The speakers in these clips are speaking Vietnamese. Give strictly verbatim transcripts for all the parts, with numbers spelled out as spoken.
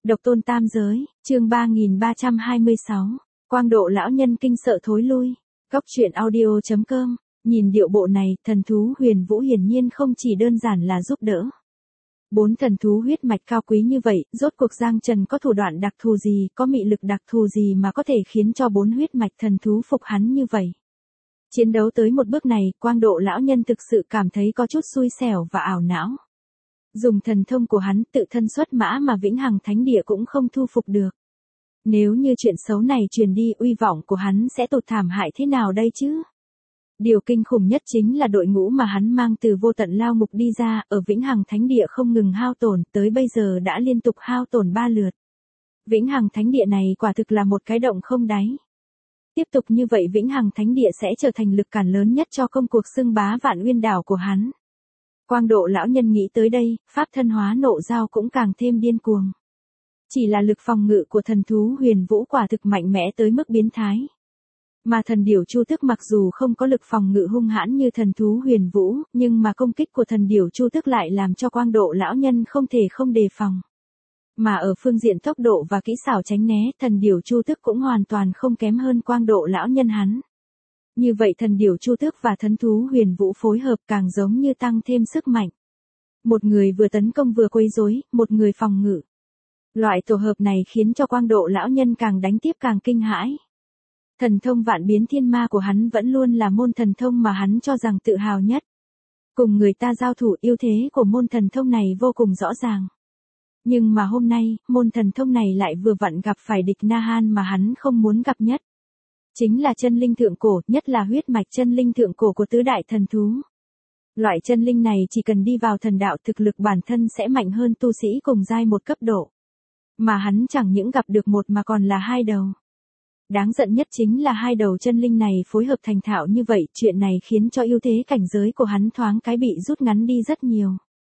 Độc tôn tam giới, chương ba nghìn ba trăm hai mươi sáu. Quang độ lão nhân kinh sợ thối lui. Góc truyện audio chấm com. Nhìn điệu bộ này, thần thú Huyền Vũ hiển nhiên không chỉ đơn giản là giúp đỡ. Bốn thần thú huyết mạch cao quý như vậy, rốt cuộc Giang Trần có thủ đoạn đặc thù gì, có mị lực đặc thù gì mà có thể khiến cho bốn huyết mạch thần thú phục hắn như vậy. Chiến đấu tới một bước này, Quang độ lão nhân thực sự cảm thấy có chút xui xẻo và ảo não. Dùng thần thông của hắn tự thân xuất mã mà vĩnh hằng thánh địa cũng không thu phục được. Nếu như chuyện xấu này truyền đi, uy vọng của hắn sẽ tụt thảm hại thế nào đây chứ? Điều kinh khủng nhất chính là đội ngũ mà hắn mang từ vô tận lao ngục đi ra, ở vĩnh hằng thánh địa không ngừng hao tổn, tới bây giờ đã liên tục hao tổn ba lượt. Vĩnh hằng thánh địa này quả thực là một cái động không đáy. Tiếp tục như vậy vĩnh hằng thánh địa sẽ trở thành lực cản lớn nhất cho công cuộc xưng bá vạn uyên đảo của hắn. Quang độ lão nhân nghĩ tới đây, pháp thân hóa nộ dao cũng càng thêm điên cuồng. Chỉ là lực phòng ngự của thần thú Huyền Vũ quả thực mạnh mẽ tới mức biến thái. Mà thần điểu Chu Tước mặc dù không có lực phòng ngự hung hãn như thần thú Huyền Vũ, nhưng mà công kích của thần điểu Chu Tước lại làm cho Quang độ lão nhân không thể không đề phòng. Mà ở phương diện tốc độ và kỹ xảo tránh né, thần điểu Chu Tước cũng hoàn toàn không kém hơn Quang độ lão nhân hắn. Như vậy thần điểu Chu Tước và thần thú Huyền Vũ phối hợp càng giống như tăng thêm sức mạnh. Một người vừa tấn công vừa quấy rối, một người phòng ngự. Loại tổ hợp này khiến cho Quang độ lão nhân càng đánh tiếp càng kinh hãi. Thần thông vạn biến thiên ma của hắn vẫn luôn là môn thần thông mà hắn cho rằng tự hào nhất. Cùng người ta giao thủ, ưu thế của môn thần thông này vô cùng rõ ràng. Nhưng mà hôm nay, môn thần thông này lại vừa vặn gặp phải địch Na Han mà hắn không muốn gặp nhất. Chính là chân linh thượng cổ, nhất là huyết mạch chân linh thượng cổ của tứ đại thần thú. Loại chân linh này chỉ cần đi vào thần đạo, thực lực bản thân sẽ mạnh hơn tu sĩ cùng giai một cấp độ. Mà hắn chẳng những gặp được một mà còn là hai đầu. Đáng giận nhất chính là hai đầu chân linh này phối hợp thành thạo như vậy, chuyện này khiến cho ưu thế cảnh giới của hắn thoáng cái bị rút ngắn đi rất nhiều.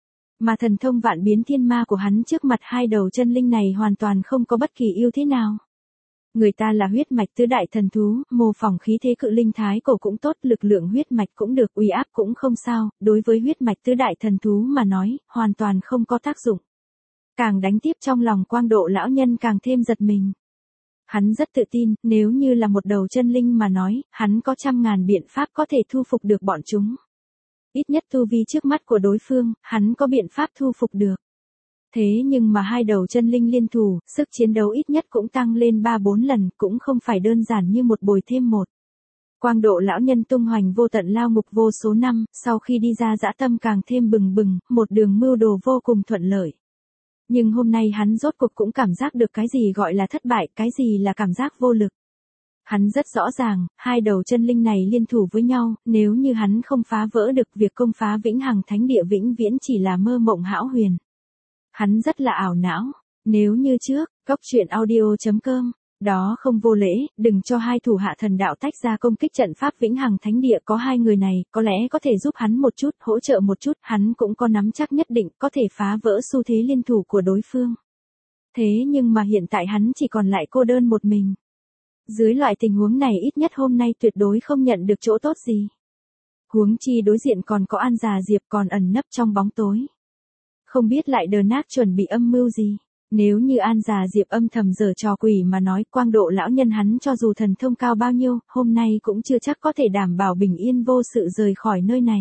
Mà thần thông vạn biến thiên ma của hắn trước mặt hai đầu chân linh này hoàn toàn không có bất kỳ ưu thế nào. Người ta là huyết mạch tứ đại thần thú, mô phỏng khí thế cự linh thái cổ cũng tốt, lực lượng huyết mạch cũng được, uy áp cũng không sao, đối với huyết mạch tứ đại thần thú mà nói, hoàn toàn không có tác dụng. Càng đánh tiếp trong lòng Quang độ lão nhân càng thêm giật mình. Hắn rất tự tin, nếu như là một đầu chân linh mà nói, hắn có trăm ngàn biện pháp có thể thu phục được bọn chúng. Ít nhất tu vi trước mắt của đối phương, hắn có biện pháp thu phục được. Thế nhưng mà hai đầu chân linh liên thủ, sức chiến đấu ít nhất cũng tăng lên ba bốn lần, cũng không phải đơn giản như một bồi thêm một. Quang độ lão nhân tung hoành vô tận lao ngục vô số năm, sau khi đi ra dã tâm càng thêm bừng bừng, một đường mưu đồ vô cùng thuận lợi. Nhưng hôm nay hắn rốt cuộc cũng cảm giác được cái gì gọi là thất bại, cái gì là cảm giác vô lực. Hắn rất rõ ràng, hai đầu chân linh này liên thủ với nhau, nếu như hắn không phá vỡ được, việc công phá vĩnh hằng thánh địa vĩnh viễn chỉ là mơ mộng hão huyền. Hắn rất là ảo não, nếu như trước, góc truyện audio chấm com, đó không vô lễ, đừng cho hai thủ hạ thần đạo tách ra công kích trận pháp vĩnh hằng thánh địa, có hai người này, có lẽ có thể giúp hắn một chút, hỗ trợ một chút, hắn cũng có nắm chắc nhất định có thể phá vỡ xu thế liên thủ của đối phương. Thế nhưng mà hiện tại hắn chỉ còn lại cô đơn một mình. Dưới loại tình huống này ít nhất hôm nay tuyệt đối không nhận được chỗ tốt gì. Huống chi đối diện còn có An Già Diệp còn ẩn nấp trong bóng tối. Không biết lại đờ nát chuẩn bị âm mưu gì. Nếu như An Già Diệp âm thầm giở trò quỷ mà nói, Quang độ lão nhân hắn cho dù thần thông cao bao nhiêu, hôm nay cũng chưa chắc có thể đảm bảo bình yên vô sự rời khỏi nơi này.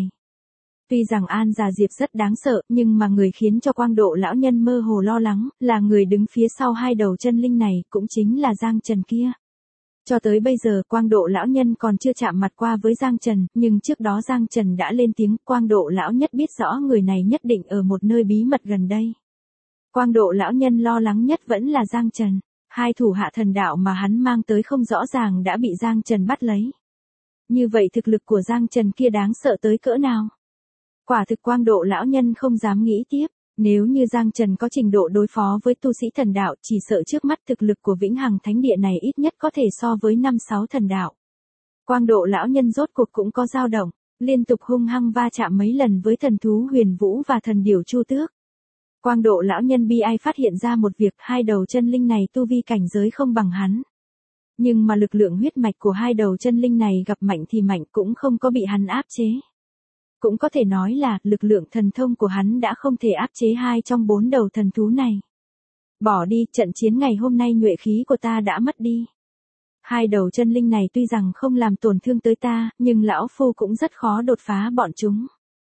Tuy rằng An Già Diệp rất đáng sợ, nhưng mà người khiến cho Quang độ lão nhân mơ hồ lo lắng, là người đứng phía sau hai đầu chân linh này, cũng chính là Giang Trần kia. Cho tới bây giờ Quang độ lão nhân còn chưa chạm mặt qua với Giang Trần, nhưng trước đó Giang Trần đã lên tiếng, Quang độ lão nhất biết rõ người này nhất định ở một nơi bí mật gần đây. Quang độ lão nhân lo lắng nhất vẫn là Giang Trần, hai thủ hạ thần đạo mà hắn mang tới không rõ ràng đã bị Giang Trần bắt lấy. Như vậy thực lực của Giang Trần kia đáng sợ tới cỡ nào? Quả thực Quang độ lão nhân không dám nghĩ tiếp, nếu như Giang Trần có trình độ đối phó với tu sĩ thần đạo, chỉ sợ trước mắt thực lực của vĩnh hằng thánh địa này ít nhất có thể so với năm sáu thần đạo. Quang độ lão nhân rốt cuộc cũng có dao động, liên tục hung hăng va chạm mấy lần với thần thú Huyền Vũ và thần điểu Chu Tước. Quang độ lão nhân bi ai phát hiện ra một việc, hai đầu chân linh này tu vi cảnh giới không bằng hắn. Nhưng mà lực lượng huyết mạch của hai đầu chân linh này gặp mạnh thì mạnh cũng không có bị hắn áp chế. Cũng có thể nói là, lực lượng thần thông của hắn đã không thể áp chế hai trong bốn đầu thần thú này. Bỏ đi, trận chiến ngày hôm nay nhuệ khí của ta đã mất đi. Hai đầu chân linh này tuy rằng không làm tổn thương tới ta, nhưng lão phu cũng rất khó đột phá bọn chúng.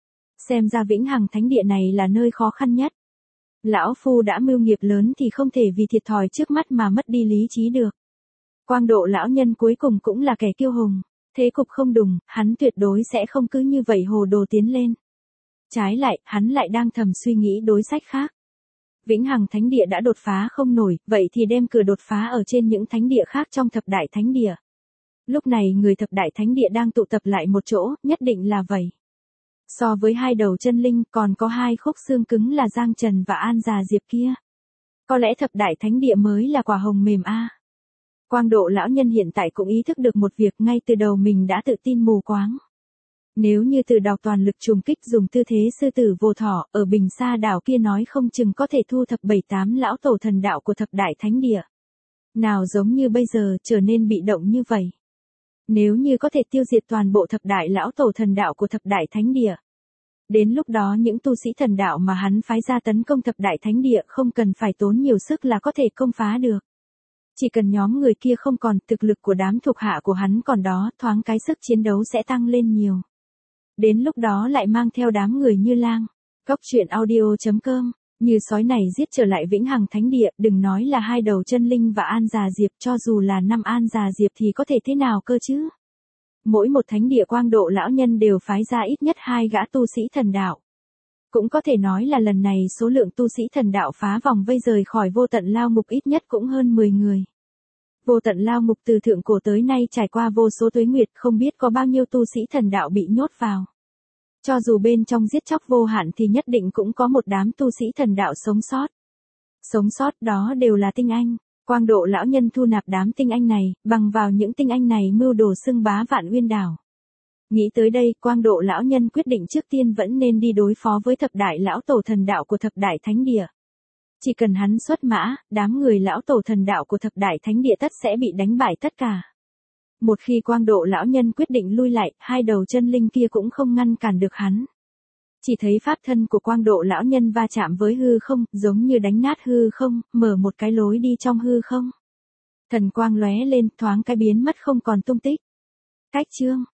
Xem ra Vĩnh Hằng Thánh Địa này là nơi khó khăn nhất. Lão phu đã mưu nghiệp lớn thì không thể vì thiệt thòi trước mắt mà mất đi lý trí được. Quang Độ lão nhân cuối cùng cũng là kẻ kiêu hùng, thế cục không đùng, hắn tuyệt đối sẽ không cứ như vậy hồ đồ tiến lên. Trái lại, hắn lại đang thầm suy nghĩ đối sách khác. Vĩnh Hằng Thánh Địa đã đột phá không nổi, vậy thì đem cửa đột phá ở trên những thánh địa khác trong thập đại thánh địa. Lúc này người thập đại thánh địa đang tụ tập lại một chỗ, nhất định là vậy. So với hai đầu chân linh còn có hai khúc xương cứng là Giang Trần và An Già Diệp kia. Có lẽ thập đại thánh địa mới là quả hồng mềm a. Quang Độ lão nhân hiện tại cũng ý thức được một việc, ngay từ đầu mình đã tự tin mù quáng. Nếu như từ đọc toàn lực trùng kích dùng tư thế sư tử vô thỏ, ở Bình Sa đảo kia nói không chừng có thể thu thập bảy tám lão tổ thần đạo của thập đại thánh địa. Nào giống như bây giờ trở nên bị động như vậy. Nếu như có thể tiêu diệt toàn bộ thập đại lão tổ thần đạo của thập đại thánh địa. Đến lúc đó những tu sĩ thần đạo mà hắn phái ra tấn công thập đại thánh địa không cần phải tốn nhiều sức là có thể công phá được. Chỉ cần nhóm người kia không còn, thực lực của đám thuộc hạ của hắn còn đó, thoáng cái sức chiến đấu sẽ tăng lên nhiều. Đến lúc đó lại mang theo đám người như lang. Góc truyện audio chấm com, như sói này giết trở lại Vĩnh Hằng Thánh Địa, đừng nói là hai đầu chân linh và An Già Diệp, cho dù là năm An Già Diệp thì có thể thế nào cơ chứ? Mỗi một thánh địa Quang Độ lão nhân đều phái ra ít nhất hai gã tu sĩ thần đạo. Cũng có thể nói là lần này số lượng tu sĩ thần đạo phá vòng vây rời khỏi vô tận lao ngục ít nhất cũng hơn mười người. Vô tận lao ngục từ thượng cổ tới nay trải qua vô số tuế nguyệt, không biết có bao nhiêu tu sĩ thần đạo bị nhốt vào. Cho dù bên trong giết chóc vô hạn thì nhất định cũng có một đám tu sĩ thần đạo sống sót. Sống sót đó đều là tinh anh. Quang Độ lão nhân thu nạp đám tinh anh này, bằng vào những tinh anh này mưu đồ xưng bá Vạn Uyên đảo. Nghĩ tới đây, Quang Độ lão nhân quyết định trước tiên vẫn nên đi đối phó với thập đại lão tổ thần đạo của thập đại thánh địa. Chỉ cần hắn xuất mã, đám người lão tổ thần đạo của thập đại thánh địa tất sẽ bị đánh bại tất cả. Một khi Quang Độ lão nhân quyết định lui lại, hai đầu chân linh kia cũng không ngăn cản được hắn. Chỉ thấy pháp thân của Quang Độ lão nhân va chạm với hư không, giống như đánh nát hư không, mở một cái lối đi trong hư không. Thần quang lóe lên, thoáng cái biến mất không còn tung tích. Cách chương